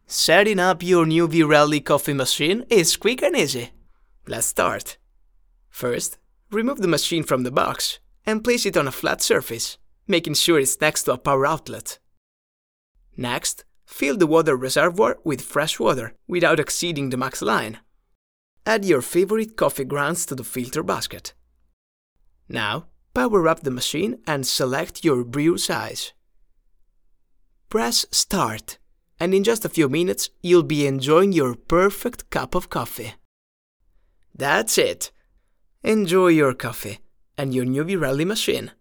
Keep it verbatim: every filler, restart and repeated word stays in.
Setting up your new Virelli coffee machine is quick and easy. Let's start. First, remove the machine from the box and place it on a flat surface, making sure it's next to a power outlet. Next, fill the water reservoir with fresh water without exceeding the max line. Add your favorite coffee grounds to the filter basket. Now, power up the machine and select your brew size. Press Start, and in just a few minutes you'll be enjoying your perfect cup of coffee. That's it! Enjoy your coffee and your new Virelli machine.